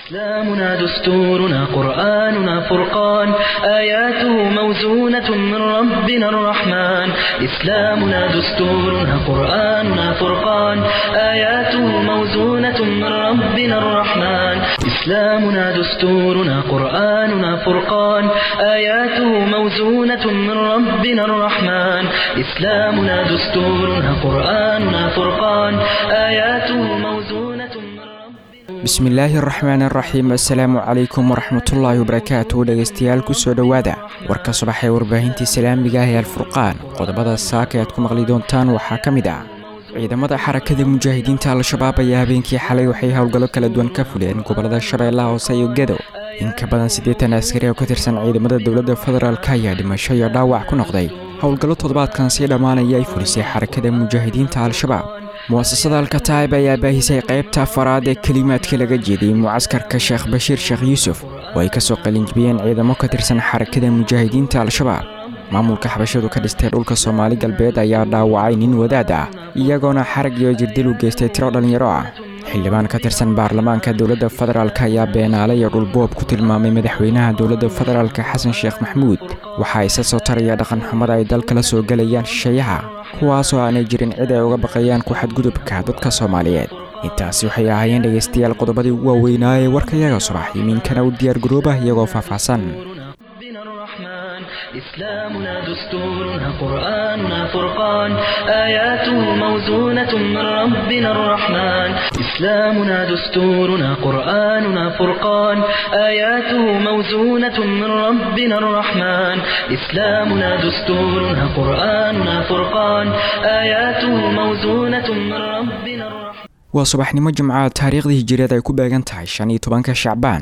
إسلامنا دستورنا قرآننا فرقان آياته موزونة من ربنا الرحمن إسلامنا دستورنا قرآننا فرقان آياته موزونة من ربنا الرحمن إسلامنا دستورنا قرآننا فرقان آياته موزونة من ربنا الرحمن إسلامنا دستورنا قرآننا فرقان آياته موزونة من bismillaahi araxmaan araxiim assalaamu calaykum waraxmatullaahi wabarakaatu dhegeystayaal kusoo dhowaada warka subax ee warbaahintii islaamiga ah ee alfurqaan qodobada saaka aad ku maqli doontaan waxaa ka mid ah ciidamada xarakada mujaahidiinta al-shabaab ayaa habeenkii xalay waxay howlgallo kala duwan ka fuleen gobolada shabeellaha hoose iyo gedo in ka badan 80 askari oo ka tirsan ciidamada dowladda federaalka ayaa dhimasho iyo dhaawac ku noqday howlgallo toddobaadkan sii dhammaanaya ay fulisay xarakada mujaahidiinta al-shabaab muasasada al-kataa'ib ayaa baahisay qaybta afaraad ee kelimaadka laga jeediyey mucaskarka sheekh bashiir sheekh yuusuf oo ay kasoo qalinjibiyeen ciidamo ka tirsan xarakada mujaahidiinta al-shabaab maamulka xabashadu ka dhistay dhulka soomaali galbeed ayaa dhaawacay nin wadaad ah iyagoona xarag iyo jirdil u geystay tiro dhalinyaro ah xildhibaan ka tirsan baarlamaanka dowladda federaalka ayaa beenaalay iyo dhulboob ku tilmaamay madaxweynaha dowladda federaalka xasan sheekh maxamuud waxaa isa soo taraya dhaqan xumada ay dalka la soo galayaan shisheeyaha kuwaasoo aanay jirin cid ay uga baqayaan ku xadgudubka dadka soomaaliyeed intaasi waxay ahaayeen dhegeystayaal qodobadii ugu waaweynaa ee warkayaga subax iminkana u diyaargaroobah iyagoo faahfaahsan إسلامنا دستورنا قرآننا فرقان آياته موزونة من ربنا الرحمن إسلامنا دستورنا قرآننا فرقان آياته موزونة من ربنا الرحمن إسلامنا دستورنا قرآننا فرقان آياته موزونة من ربنا الرحمن waa subaxnimo jimcaad taariikhdii hijriyada ay ku beegan tahay 15 Shacbaan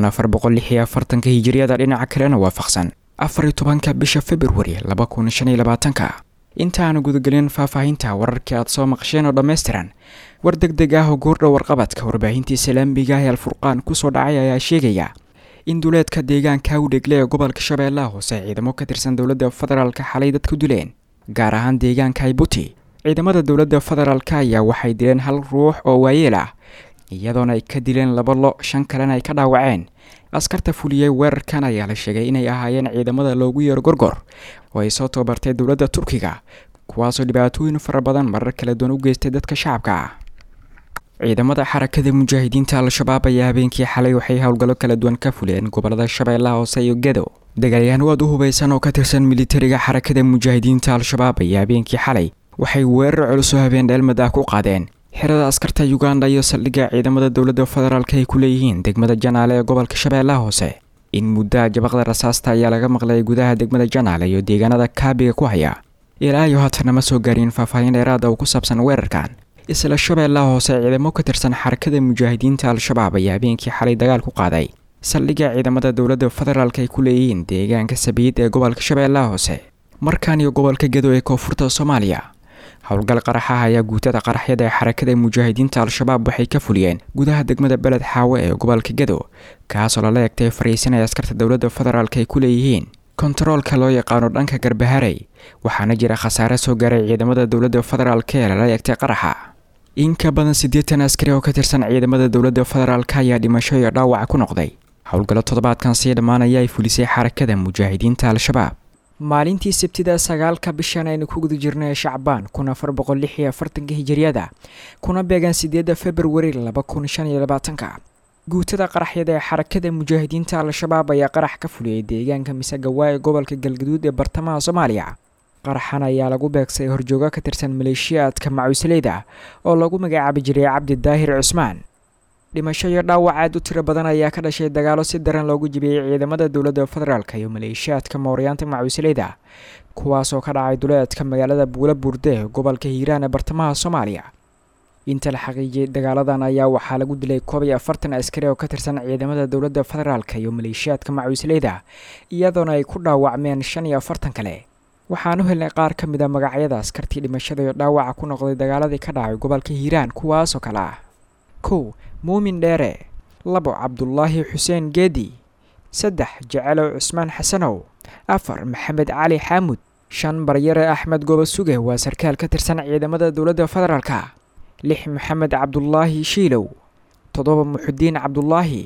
1446 hijriyada dhinaca kalena waafaqsan 14 bisha February 2025 intaanu gudagelin faahfaahinta wararkii aad soo maqasheen oo dhameystiran war degdeg ah oo goordhow warqabadka warbaahinta islaamiga ah ee alfurqaan ku soo dhacay ayaa sheegaya in duleedka deegaanka u dhegle ee gobolka shabeellaha hoose ciidamo ka tirsan dowladda federaalka xalay dad ku dileen gaar ahaan deegaanka Ibuti ciidamada dowladda federaalka ayaa waxay dileen hal ruux oo waayeel ah iyadoona ay ka dileen 2 lo 5 kalena ay ka dhaawaceen askarta fuliyay weerarkan ayaa la sheegay inay ahaayeen ciidamada loogu yeero gorgor oo ay soo tababartay dowladda Turkiga kuwaasoo dhibaatooyin fara badan marar kala duwan u geystay dadka shacabka ah ciidamada xarakada mujaahidiinta al-shabaab ayaa habeenkii xalay waxay howlgallo kala duwan ka fuleen gobolada shabeellaha hoose iyo gedo dagaalyahan wad u hubeysan oo ka tirsan militariga xarakada mujaahidiinta al-shabaab ayaa habeenkii xalay waxay weerar culus oo habeen dheelmad ah ku qaadeen xirada askarta Uganda iyo saldhigga ciidamada dowladda federaalka ay ku leeyihiin degmada Janaale ee gobolka Shabeellaha Hoose in muddo jabaqda rasaasta ayaa laga maqlay gudaha degmada Janaale iyo deegaanada Kaabiga ku haya ilaa iyo haatan ma soo gaarin faahfaahin dheeraad ah oo ku saabsan weerarkan isla Shabeellaha Hoose ciidamo ka tirsan xarakada mujaahidiinta al-shabaab ayaa habeenkii xalay dagaal ku qaaday saldhigga ciidamada dowladda federaalka ay ku leeyihiin deegaanka Sabiid ee gobolka Shabeellaha Hoose markaan iyo gobolka Gedo ee koonfurta Soomaaliya howlgal qaraxa ayaa guutada qaraxyada ee xarakada mujaahidiinta al-shabaab waxay ka fuliyeen gudaha degmada Beled Xaawe ee gobolka Gedo kaas oo la leegtay fariisinaya askarta dowladda federaalka ay ku leeyihiin kontaroolka loo yaqaano dhanka Garbaharey waxaana jira khasaare soo gaaray ciidamada dowladda federaalka ee la leegtay qaraxa in ka badan 80 askari oo ka tirsan ciidamada dowladda federaalka ayaa dhimasho iyo dhaawac ku noqday howlgallo toddobaadkan sii dhammaanaya ay fulisay xarakada mujaahidiinta al-shabaab maalintii Sabtida 9 bishan aynu ku guda jirnay Shacbaan 1446 hijriyada kuna beegan 8 February 2025 guutada qaraxyada ee xarakada mujaahidiinta al-shabaab ayaa qarax ka fuliyay deegaanka Misagawa ee gobolka Galgaduud ee bartamaha Soomaaliya qaraxan ayaa lagu beegsay horjooga ka tirsan maleeshiyaadka macuusleyda oo lagu magacaabay jiray Cabdi Daahir Cusmaan dhimasho iyo dhaawac aad u tiro badan ayaa ka dhashay dagaalo si daran loogu jibiyay ciidamada dowladda federaalka iyo maleeshiyaadka Mooryaanta macuusleyda kuwaas oo ka dhacay duleedka magaalada Buulaburde ee gobolka Hiiraan ee bartamaha Soomaaliya inta la xaqiijiyay dagaaladan ayaa waxaa lagu dilay 41 askari oo ka tirsan ciidamada dowladda federaalka iyo maleeshiyaadka macuusleyda iyadoona ay ku dhaawacmeen 45 kale waxaanu helnay qaar ka mid ah magacyada askartii dhimashada iyo dhaawaca ku noqday dagaaladii ka dhacay gobolka Hiiraan kuwaas oo kala ah 1 Muumin Dheere 2 Cabdullaahi Xuseen Geedi 3 Jacalow Cusmaan Xasanow 4 Maxamed Cali Xaamud 5 Baryare Axmed Gobasuge waa sarkaal ka tirsan ciidamada dowladda federaalka 6 Maxamed Cabdullaahi Shiilow 7 Muxudiin Cabdullaahi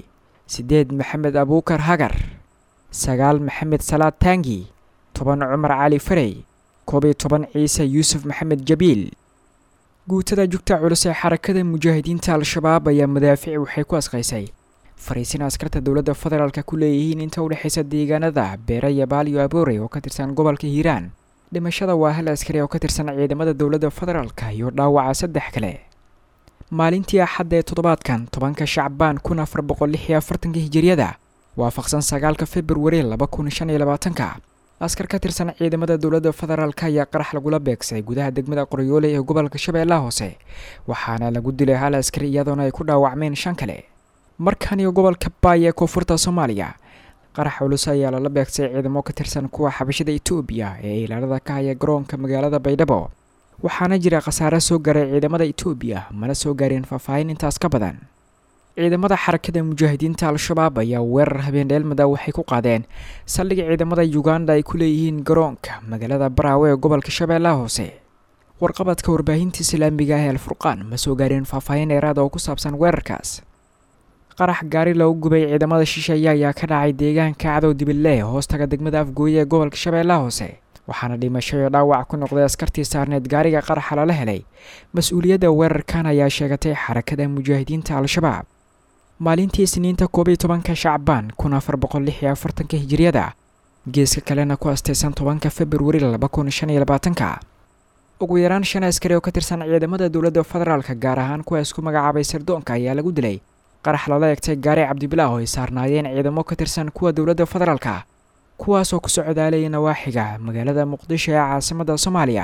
8 maxamed abuukar hagar 9 maxamed salaad taangi 10 cumar cali farey 11 ciise yuusuf maxamed jabiil guutada jugta culus ee xarakada mujaahidiinta al-shabaab ayaa madaafiic waxay ku asqaysay fariisin askarta dowladda federaalka ku leeyihiin inta u dhaxaysa deegaanada beera yabaal iyo aboorey oo ka tirsan gobolka hiiraan dhimashada waa hal askari oo ka tirsan ciidamada dowladda federaalka iyo dhaawaca 3 kale maalintii axad ee toddobaadkan 10ka shacbaan 1446 hijriyada waafaqsan 9ka february 2025 askar ka tirsan ciidamada dowladda federaalka ayaa qarax lagula beegsay gudaha degmada Qoryoole ee gobolka Shabeellaha Hoose waxaana lagu dilay hal askari iyadoona ay ku dhaawacmeen 5 kale markan iyo gobolka Baay ee koonfurta Soomaaliya qarax culus ayaa la beegsay ciidamo ka tirsan kuwa xabashada Itoobiya ee ilaalada ka haya garoonka magaalada Baydhabo waxaana jira khasaare soo gaaray ciidamada Itoobiya mana soo gaareen faahfaahin intaas ka badan ciidamada xarakada mujaahidiinta al-shabaab ayaa weerar habeen dheelmada waxay ku qaadeen saldhig ciidamada Uganda ay ku leeyihiin garoonka magaalada Baraawe ee gobolka Shabeellaha Hoose warqabadka warbaahinta Islaamiga ah ee Al-Furqaan ma soo gaareen faahfaahin dheeraad oo ku saabsan weerarkaas qarax gaari lagu gubay ciidamada shisheeye ayaa ka dhacay deegaanka Cadow Dibilee hoostaga degmada Afgooye ee gobolka Shabeellaha Hoose waxaana dhimasho iyo dhaawac ku noqday askartii saarneed gaariga qaraxa la helay mas'uuliyadda weerarkan ayaa sheegatay xarakada mujaahidiinta al-shabaab maalintii Isniinta 12ka Shacbaan 1446 hijriyada geeska kalena ku astaysan 10ka February 2025 ugu yaraan 5 askari oo ka tirsan ciidamada dowladda federaalka gaar ahaan kuwa isku magacaabay sirdoonka ayaa lagu dilay qarax lala eegtay gaari Cabdibilaaho ay saarnaayeen ciidamo ka tirsan kuwa dowladda federaalka kuwaas oo ku socdaalay nawaaxiga magaalada Muqdisho ee caasimadda Soomaaliya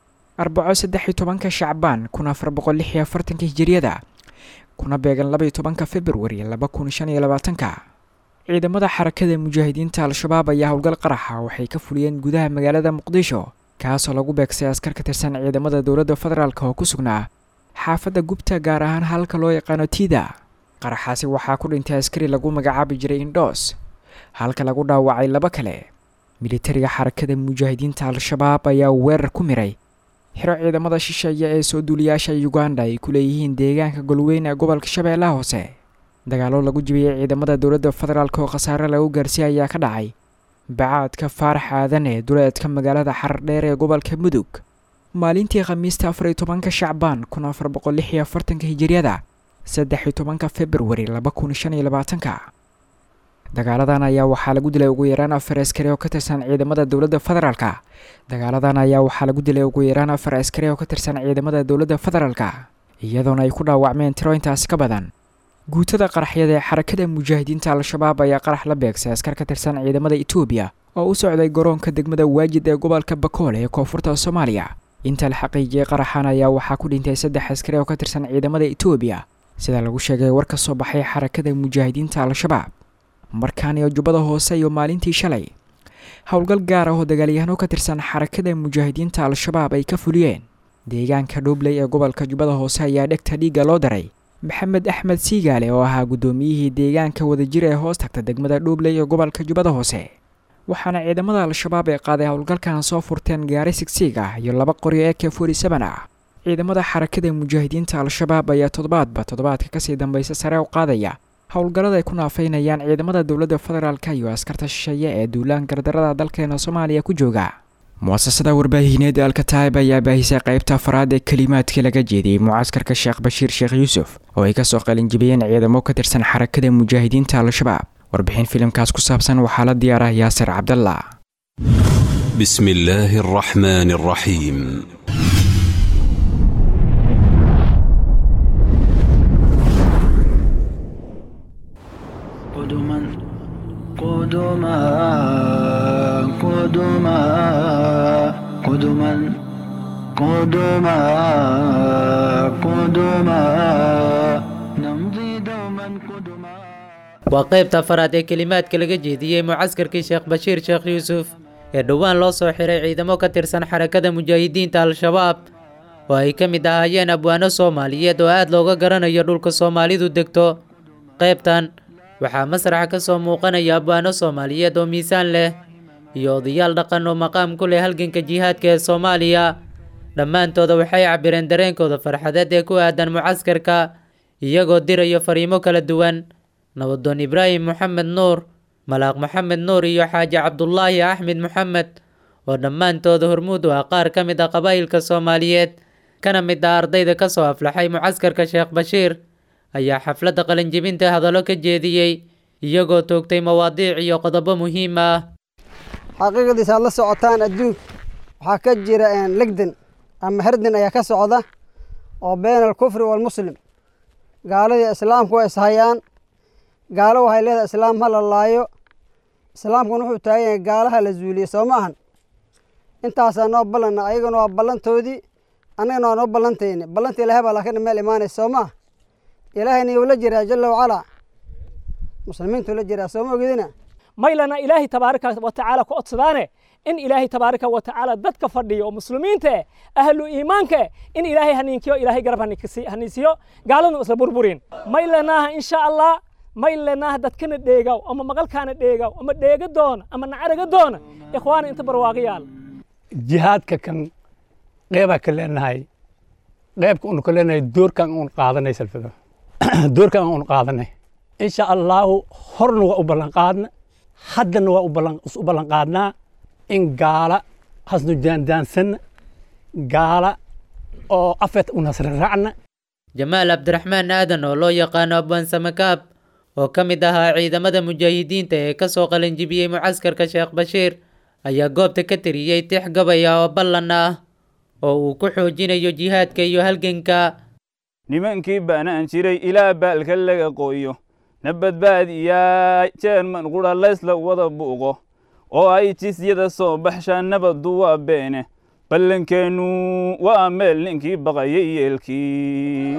13ka Shacbaan 1446 hijriyada kuna beegan 12ka February 2025 ciidamada xarakada mujaahidiinta al-shabaab ayaa howlgal qaraxa waxay ka fuliyeen gudaha magaalada Muqdisho kaas oo lagu beegsay askar ka tirsan ciidamada dowladda federaalka oo ku sugnaa xaafadda Gubta gaar ahaan halka loo yaqaan Tida qaraxaasi waxaa ku dhintay askari lagu magacaabi jiray Indos halka lagu dhaawacay 2 kale militariga xarakada mujaahidiinta al-shabaab ayaa weerar ku miray xiro ciidamada shisheeye ee soo duuliyaasha Uganda ay ku leeyihiin deegaanka Golweyn ee gobolka Shabeellaha Hoose dagaalo lagu jibiyay ciidamada dowladda federaalka oo khasaare lagu gaarsiiyay ayaa ka dhacay bacaadka Faarax Aadan ee duleedka magaalada Xardheer ee gobolka Mudug maalintii Khamiista 14ka Shacbaan 1446 hijriyada 13ka February 2025 dagaaladan ayaa waxaa lagu dilay ugu yaraan 4 askari oo ka tirsan ciidamada dowladda federaalka iyadoona ay ku dhaawacmeen tiro intaas ka badan guutada qaraxyada ee xarakada mujaahidiinta al-shabaab ayaa qarax la beegsay askar ka tirsan ciidamada Itoobiya oo u socday garoonka degmada Waajid ee gobolka Bakool ee koonfurta Soomaaliya inta la xaqiijiyay qaraxan ayaa waxaa ku dhintay 3 askari oo ka tirsan ciidamada Itoobiya sida lagu sheegay war ka soo baxay xarakada mujaahidiinta al-shabaab markaan iyo Jubbada Hoose iyo maalintii shalay howlgal gaar ah oo dagaalyahanno ka tirsan xarakada mujaahidiinta al-shabaab ay ka fuliyeen deegaanka Dhuubley ee gobolka Jubbada Hoose ayaa dhegta dhiiga loo daray Maxamed Axmed Siigaale oo ahaa gudoomiyihii deegaanka wadajir ee hoos tagta degmada Dhuubley ee gobolka Jubbada Hoose waxaana ciidamada al-shabaab ay qaaday howlgalkan soo furteen gaari sigsiig ah iyo 2 qori AK-47 ah ciidamada xarakada mujaahidiinta al-shabaab ayaa toddobaadka ka sii dambaysa sare u qaadaya howlgallada ay ku naafaynayaan ciidamada dowladda federaalka iyo askarta shisheeye ee duulaan gardarada dalkeena Soomaaliya ku jooga muassasada warbaahineed Al-Kataib ayaa baahisay qaybta afraad ee kalimaadkii laga jeediyay mucaskarka Sheekh Bashiir Sheekh Yuusuf oo ay ka soo qalin jibiyeen ciidamo ka tirsan xarakada mujaahidiinta al-shabaab warbixin filimkaas ku saabsan waxaa la diyaaray Yaasir Cabdallah Bismillahir Rahmanir Rahim waa qaybta afraad ee kalimaadka laga jeediyey mucaskarkii Sheekh Bashiir Sheekh Yuusuf ee dhowaan loo soo xiray ciidamo ka tirsan xarakada mujaahidiinta al-shabaab oo ay ka mid ahaayeen abwaano Soomaaliyeed oo aad looga garanayo dhulka Soomaalidu degto qaybtan waxaa masraxa ka soo muuqanaya abwaano Soomaaliyeed oo miisaan leh iyo odayaal dhaqan oo maqaam ku leh halganka jihaadka ee Soomaaliya dhammaantooda waxay cabireen dareenkooda farxadeed ee ku aadan mucaskarka iyagoo dirayo fariimo kala duwan nabadoon Ibraahim Maxamed Nuur, Malaaq Maxamed Nuur iyo Xaaji Cabdullaahi Axmed Maxamed oo dhammaantood hormuud u ah qaar ka mid ah qabaa'ilka Soomaaliyeed kana mid ah ardayda ka soo aflaxay mucaskarka Sheekh Bashiir ayaa xafladda qalinjebinta hadallo ka jeediyey iyagoo toogtay mawaadiic iyo qodobo muhiim ah. xaqiiqdiisa la socotaan adduunka waxaa ka jira legdan ama herdin ayaa ka socda oo been al-kufri wal muslim gaalada islaamku way ishayaan gaalo waxay leedahay islaam ha la laayo islaamkuna wuxuu taagan yahay gaalaha la zuuliyo soo ma ahan intaasaa noo ballanna ayagana waa ballantoodii annagana waa noo ballantayni ballanta ilaahay baa laakiin meel imaanaysa soo maa ilaahayna yuu la jiraa jalla wacalaa muslimiintuu la jiraa soo ma ogidina maylana ilaahay tabaaraka wa tacaala ku codsadaane in ilaahay tabaaraka wa tacaala dadka fadhiyo oo muslimiinta ahlu iimaanka in ilaahay haniinkiyo ilaahay garab haniisiyo gaaladu isla burburin maylana insha Allah maylana dadkana dheegaw ama maqalkaana dheegaw ama dheega doona ama nacaraga doona ikhwaan inta barwaaqiyal jihaadka kan qeyba ka leenahay qeybka uu ka leenahay doorkan uu qaadanay salfada doorkan uu qaadanay insha Allah horna waa u ballan qaadna haddana waa u ballan qaadnaa in gaala hasnu jaandaansan gaala oo afet u nasr raacna. Jamaal Abdiraxmaan Aadan oo loo yaqaano Abwaan Samakaab oo ka mid ahaa ciidamada mujaahidiinta ee ka soo qalinjibiyey mucaskarka Sheekh Bashiir ayaa goobta ka tiriyey tix gabay oo ballan ah oo uu ku xoojinayo jihaadka iyo halganka. nimankii baanaan jiray ilaa baalka laga qooyo nabadbaadiyaa jeerman qura laysla wada buuqo oo ay jisyada soo baxshaan nabaddu waa beene ballankeennu waa meel ninkii baqayay yeelkii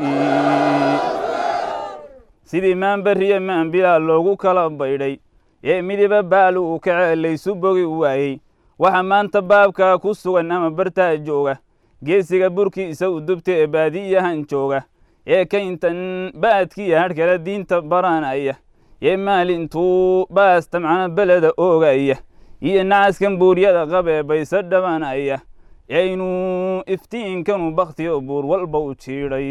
sidii maanbariya maanbilaa loogu kala baydhay ee midiba baal uu ka ceelaysu bogi waayey waxa maanta baabkaa ku sugan ama bartaa jooga geesiga burkiisa u dubta ee baadiyahan jooga ee kayntan baadkiiya hadhkala diinta baranaya ee maalintuu baastamcana beleda oogaya iyo nacaskan buuryada qabee bayse dhabanaya inuu iftiinkanu bakhtiyo buur walba u jiidhay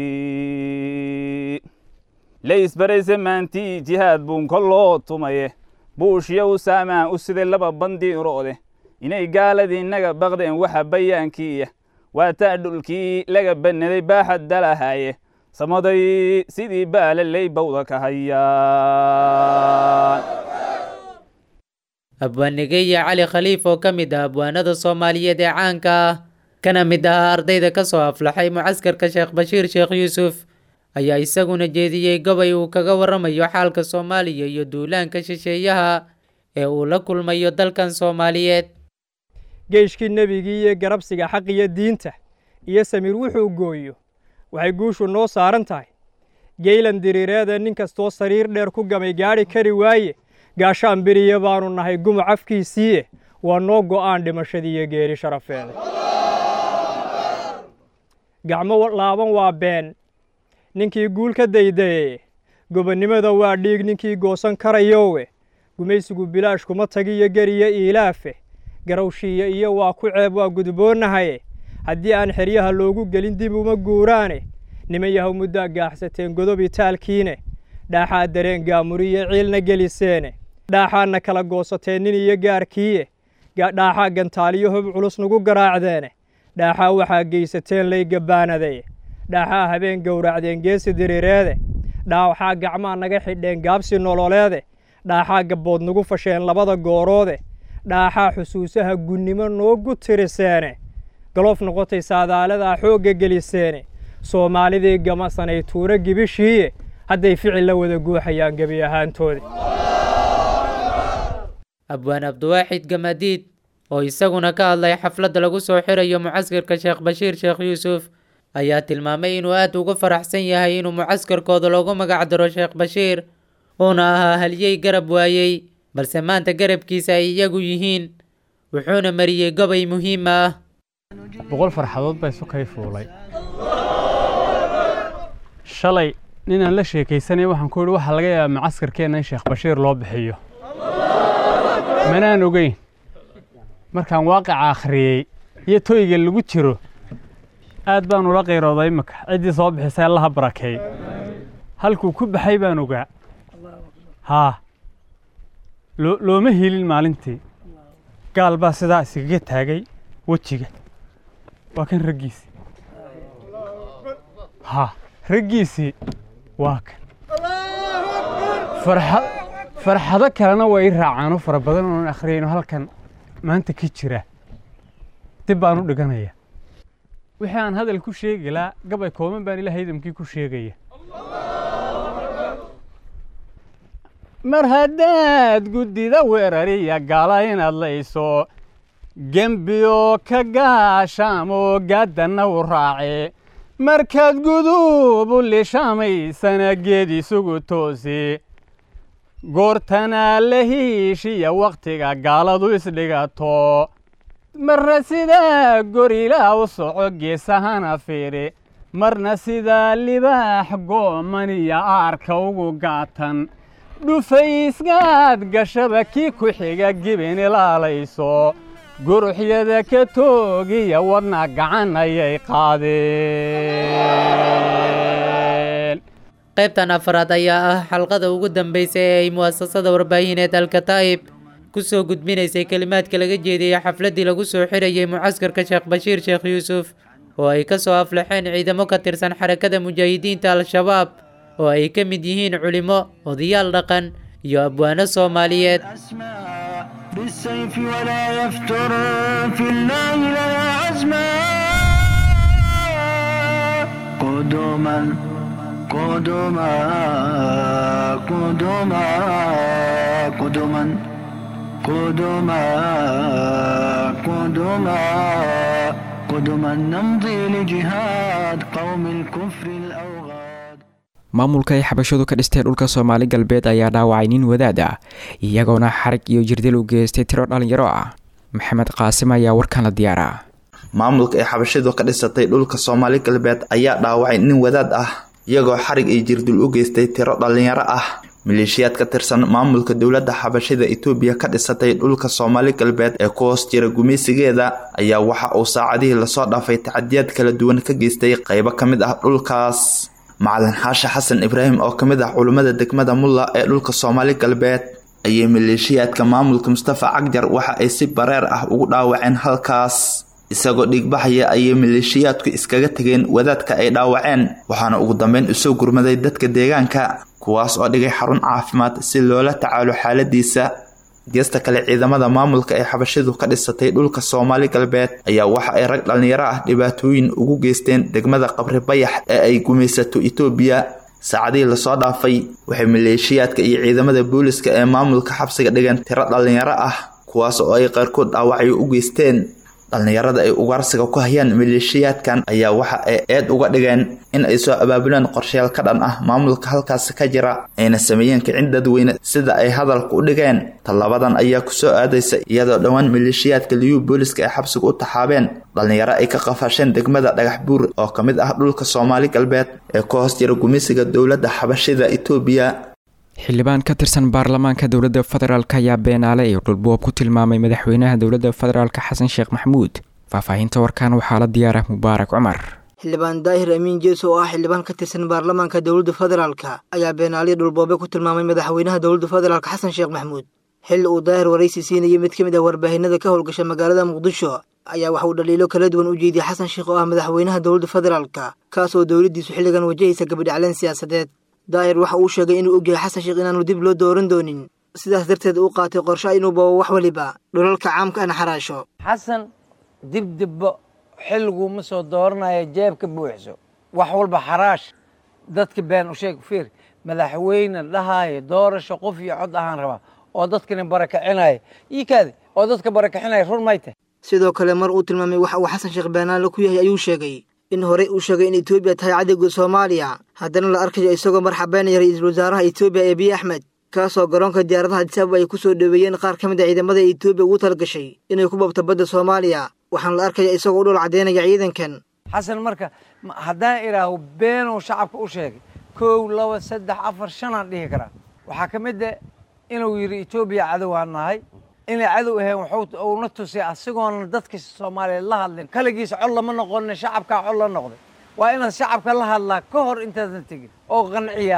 laysbarayse maantii jihaad buun kolloo tumaye buushya u saamaa u siday laba bandiiroode inay gaaladii inaga baqdeen waxa bayaankiiya waa taa dhulkii laga bannaday baaxad dalahaye samaday sidii baala lay bawda ka hayaan. Abwaan Negeya Cali Khaliif oo ka mid ah abwaanada Soomaaliyeed ee caanka ah kana mid ah ardayda ka soo aflaxay mucaskarka Sheekh Bashiir Sheekh Yuusuf ayaa isaguna jeediyey gabay uu kaga waramayo xaalka Soomaaliya iyo duulaanka shisheeyaha ee uu la kulmayo dalkan Soomaaliyeed. geeshkii nabigii iyo garabsiga xaq iyo diinta iyo samir wuxuu gooyo waxay guushu noo saaran tahay geelan diriireeda nin kastoo sariir dheer ku gamay gaari kari waaye gaashaan biriye baanu nahay gumuc afkiisiiye waa noo go'aan dhimashadii iyo geeri sharafeeda gacmo laaban waa been ninkii guul ka daydaye gobonnimada waa dhiig ninkii goosan karayowe gumaysigu bilaash kuma tagiyo geriyo iilaafe garawshiiya iyo waa ku ceeb waa gudboonahaye haddii aan xeryaha loogu gelin dib uma guuraane niman yahow muddaa gaaxsateen godobi taalkiine dhaaxaa dareen gaamuriyo ciilna geliseene dhaaxaadna kala goosateen nin iyo gaarkiiye dhaaxaa gantaaliyo hob culus nagu garaacdeene dhaaxaa waxaa geysateen lay gabbaanadaye dhaaxaa habeen gowracdeen geesi diriireede dhaaxaa gacmaa naga xidheen gaabsi nololeede dhaaxaa gabbood nagu fasheen labada gooroode dhaaxaa xusuusaha gunnimo noogu tiriseene galoof noqotay saadaaladaa xoogga geliseene soomaalidii gamasanay tuuro gibishiiye hadday ficil la wada guuxayaan gebi ahaantooda. Abwaan Abdiwaaxid Gamadiid oo isaguna ka hadlay xafladda lagu soo xirayo mucaskarka Sheekh Bashiir Sheekh Yuusuf ayaa tilmaamay inuu aad uga faraxsan yahay inuu mucaskarkooda loogu magac daro Sheekh Bashiir uuna ahaa halyey garab waayey balse maanta garabkiisa ay iyagu yihiin wuxuuna mariyey gobay muhiim ah. 100 farxadood bay isu kay fuulay shalay ninaan la sheekaysanay waxaan ku yidhi waxa laga yaabaa mucaskarkeena in Sheekh Bashiir loo bixiyo manaan ogeyn markaan waaqica akhriyay iyo toyga lagu jiro aad baan ula qeyrooday imaka cidii soo bixisay Allah barakeey halkuu ku baxay baan ogaa haa looma helin maalintii gaal baa sidaa iskaga taagay wejiga waa kan raggiisii haa raggiisii waa kan farxado kalena way raacaano fara badan oon akhriyayno halkan maanta ka jira dib baan u dhiganaya wixii aan hadal ku sheegi lahaa gabay kooban baan ilaahay idamkii ku sheegaya mar haddaad guddida weerariya gala inaad layso gembiyo ka gaashaamo gaaddanna u raace markaad gudub u lishaamaysana geed isugu toosi goortana la hiishiya wakhtiga gaaladu isdhigato marna sidaa gorilaa u soco geesahana fiiri marna sidaa libaax goomaniya aarka ugu gaatan dhufaysgaad gashaba kii ku xiga gibin ilaalayso guruxyada ka toogiya wadna gacan ayay qaadeen qaybtan afraad ayaa ah xalqada ugu dambaysa ee ay mu'asasada warbaahineed Al-Kataa'ib ku soo gudbinaysay kalimaadka laga jeediyay xafladii lagu soo xirayay mucaskarka Sheekh Bashiir Sheekh Yuusuf oo ay ka soo aflaxeen ciidamo ka tirsan xarakada mujaahidiinta Al-Shabaab oo ay ka mid yihiin culimo odayaal dhaqan iyo abwaano Soomaaliyeed بالسيف ولا يفتر في الله لا عزما قدما قدما قدما قدما قدما قدما قدما نمضي لجهاد قوم الكفر الأوغاد maamulka ay xabashadu ka dhisteen dhulka Soomaali galbeed ayaa dhaawacay nin wadaad ah iyagoona xarig iyo jirdil u geystay tiro dhalinyaro ah maxamed qaasim ayaa warkan la diyaaraa maamulka ay xabashadu ka dhisatay dhulka Soomaali galbeed ayaa dhaawacay nin wadaad ah iyagoo xarig iyo jirdil u geystay tiro dhalinyaro ah maleeshiyaad ka tirsan maamulka dawladda xabashada Itoobiya ka dhisatay dhulka Soomaali galbeed ee ku hoos jira gumeysigeeda ayaa waxa uu saacadihii la soo dhaafay tacadiyad kala duwan ka geystay qaybo kamid ah dhulkaas macalin xaasha xasan ibraahim oo kamid ah culimada degmada mulla ee dhulka Soomaali galbeed ayay maleeshiyaadka maamulka Mustafa Cagjar waxa ay si bareer ah ugu dhaawaceen halkaas isagoo dhigbaxaya ayay maleeshiyaadku iskaga tageen wadaadka ay dhaawaceen waxaana ugu dambeyn u soo gurmaday dadka deegaanka kuwaas oo dhigay xarun caafimaad si loola tacaalo xaaladiisa geesta kale ciidamada maamulka ay xabashadu ka dhisatay dhulka Soomaali galbeed ayaa waxa ay rag dhalinyaro ah dhibaatooyin ugu geysteen degmada Qabri Bayax ee ay gumeysato Itoobiya saacadii la soo dhaafay waxay maleeshiyaadka iyo ciidamada booliska ee maamulka xabsiga dhigeen tiro dhalinyaro ah kuwaas oo ay qaarkood dhaawacyo u geysteen dhalinyarada ay ugaarsiga ku hayaan maleeshiyaadkan ayaa waxa ay eed uga dhigeen in ay soo abaabulaan qorshayaal ka dhan ah maamulka halkaas ka jira ayna sameeyeen kicin dadweyne sida ay hadalku u dhigeen talabadan ayaa ku soo aadaysa iyadoo dhawaan maleeshiyaadka liyu booliska ay xabsiga u taxaabeen dhalinyaro ay ka qafasheen degmada dhagax buur oo kamid ah dhulka Soomaali galbeed ee ku hoos jira gumeysiga dawladda xabashida Itoobiya xildhibaan ka tirsan baarlamaanka dowladda federaalka ayaa beenaale iyo dhulboob ku tilmaamay madaxweynaha dowladda federaalka xasan sheekh maxamuud faahfaahinta warkan waxaa la diyaaray mubaarak cumar xildhibaan daahir amiin jeeso oo ah xildhibaan ka tirsan baarlamaanka dowladda federaalka ayaa beenaale dhulboobe ku tilmaamay madaxweynaha dowladda federaalka xasan sheekh maxamuud xilli uu daahir waraysi siinayay mid ka mid ah warbaahinada ka howlgasha magaalada muqdisho ayaa waxa uu dhaliilo kala duwan u jeediyay xasan sheekh oo ah madaxweynaha dowladda federaalka kaas oo dowladdiisu xilligan wajahaysa gabadhacleen siyaasadeed daahir waxa uu sheegay inuu ogyahay xasan sheekh inaanu dib loo dooran doonin sidaas darteed uu qaatay qorshe inuu boobo wax waliba dhulalka caamka ana xaraasho xasan dibdibbo xilligu ma soo dooranayo jeebka buuxso wax walba xaraash dadka been u sheeg fiir madaxweyne dhahayo doorasho qof iyo cod ahaan raba oo dadkana barakacinayo iikaadi oo dadka barakacinaya run may tahay sidoo kale mar uu tilmaamay waxa uu xasan sheekh beenaale ku yahay ayuu sheegay in horey uu sheegay in Itoobiya tahay cadowga Soomaaliya haddana la arkayo isagoo marxabeynaya ra'iisul wasaaraha Itoobiya Abiy Ahmed kaasoo garoonka diyaaradaha Addis Ababa ay ku soo dhaweeyeen qaar ka mid ah ciidamada Itoobiya ugu talgashay inay ku babto badda Soomaaliya waxaan la arkayaa isagoo dhul cadeynaya ciidankan xasan marka haddaan iraaho beenoo shacabka u sheegay 1 2 3 4 5 aan dhihi karaa waxaa ka mid ah inuu yiri Itoobiya cadow aan nahay inay cadow ahayn wuxuu na tusay asigoon dadka Soomaaliyeed la hadlin kaligiis cod lama noqon shacabka cod la noqday waa in shacabka la hadlaa ka hor intaadan tagin oo qanciya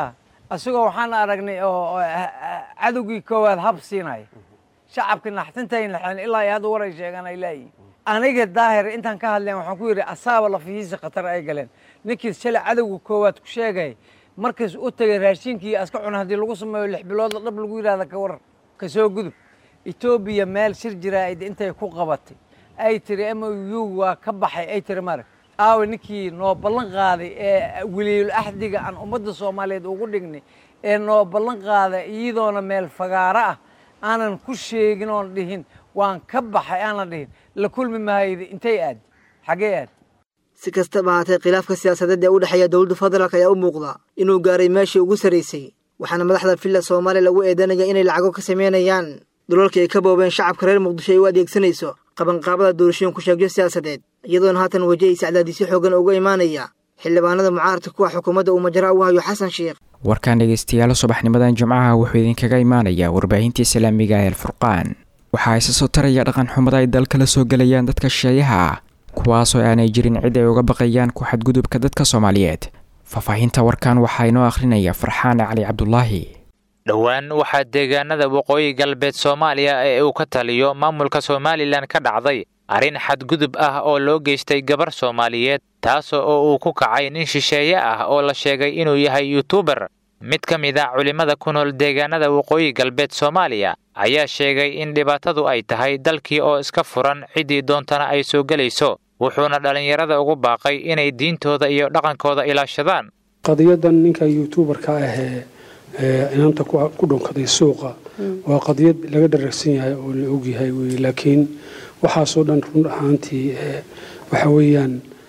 asagoo waxaan aragnay oo cadowgii koowaad hab siinaya shacabka naxtintayn laxeen ilaa ay hadda waray sheegaan ay leeyihiin aniga daahir intaan ka hadleen waxaan ku yidhi asaaba lafihiisa khatar ay galeen ninkii shalay cadowga koowaad ku sheegay markaas u tagay raashinkii aska cuna haddii lagu sameeyo 6 bilood dhab lagu yidhaahda ka waran ka soo gudub Ethiopia meel shir jiraa'id intay ku qabatay ay tiri MOU waa ka baxay ay tiri marag aaw ninkii noo ballan qaaday ee waliil ahdiga aan ummadda Soomaaliyeed ugu dhignay ee noo ballan qaaday iyadoona meel fagaara ah aanan ku sheegin oo dhihin waan ka baxay aanan dhihin la kulmi maayay intay aad xagee aad si kastaba haatee khilaafka siyaasadeed ee u dhexeeya dowladda federaalka ayaa u muuqda inuu gaaray meeshii ugu sareysay waxaana madaxda Villa Soomaaliya lagu eedeynaya inay lacago ka sameeyaan dulalka ay ka boobeen shacabka reer Muqdisho ay u adeegsanayso qabanqaabada doorashooyin ku sheegyo siyaasadeed iyadoona haatan wajahaysa cadaadisyo xooggan uga imaanaya xildhibaanada mucaaradka kuwa xukuumadda uu majara u hayo Xasan Sheekh warkaan dhageystayaal subaxnimadan Jimcaha wuxuu idinkaga imaanaya warbaahinta Islaamiga ee Furqaan waxa isa soo taraya dhaqan xumada ay dalka la soo galayaan dadka sheeyaha kuwaas oo aanay jirin cid ay uga baqayaan ku xadgudubka dadka Soomaaliyeed faafahinta warkaan waxa inoo akhrinaya Farxaan Cali Cabdullaahi dhawaan waxaa deegaanada waqooyi galbeed Soomaaliya ee uu ka taliyo maamulka Somaliland ka dhacday arrin xadgudub ah oo loo geystay gabar Soomaaliyeed taas oo uu ku kacay nin shisheeye ah oo la sheegay inuu yahay YouTuber mid ka mid ah culimada ku nool deegaanada waqooyi galbeed Soomaaliya ayaa sheegay in dhibaatadu ay tahay dalkii oo iska furan cidii doontana ay soo galayso wuxuuna dhalinyarada ugu baaqay inay diintooda iyo dhaqankooda ilaashadaan qadiyadan ninka YouTuber-ka ah inanta ku dhunkaday suuqa waa qadiyad laga dharagsan yahay oo la og yahay laakiin waxa soo dhan run ahaantii waxa weeyaan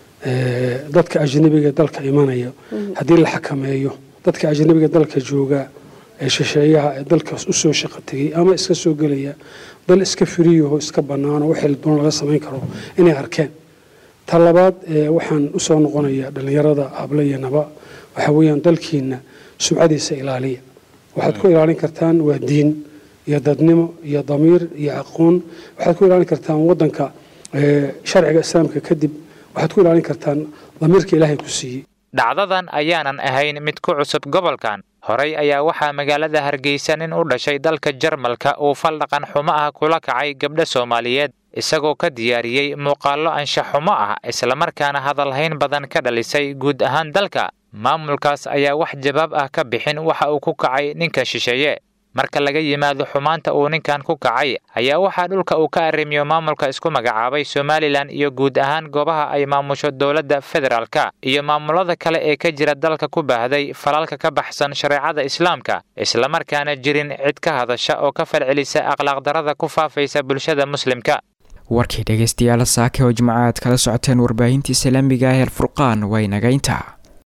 dadka ajnabiga dalka imanaya hadii la xakameeyo dadka ajnabiga dalka jooga ee shisheeyaha ee dalkaas u soo shaqo tagay ama iska soo galaya dal iska firiyo iska banaano wixii doon laga sameyn karo inay arkeen talabaad waxaan u soo noqonayaa dhalinyarada hablayanaba waxa weeyaan dalkiina sumcadiisa ilaaliya waxaad ku ilaalin kartaan waa diin iyo dadnimo iyo damiir iyo aqoon waxaad ku ilaalin kartaan wadanka sharciga islaamka kadib waxaad ku ilaalin kartaan damiirka Ilaahay ku siiyay dhacdadan ayaanan ahayn mid ku cusub gobolkan horay ayaa waxaa magaalada Hargeysa nin u dhashay dalka Jarmalka oo fal dhaqan xumo ah kula kacay gabdha Soomaaliyeed isagoo ka diyaariyay muuqaallo anshax xumo ah isla markaana hadalhayn badan ka dhalisay guud ahaan dalka maamulkaas ayaa wax jawaab ah ka bixin waxa uu ku kacay ninka shisheeye marka laga yimaado xumaanta uu ninkan ku kacay ayaa waxa dhulka uu ka arrimiyo maamulka isku magacaabay Somaliland iyo guud ahaan goobaha ay maamusho dawladda federaalka iyo maamulada kale ee ka jira dalka ku baahday falalka ka baxsan shariicada islaamka isla markaana jirin cid ka hadasha oo ka falcelisa akhlaaq darada ku faafaysa bulshada muslimka warkii dhageystayaal saaka oo Jimcaad kala socoteen warbaahinta Islaamiga ee Furqaan way nagaynta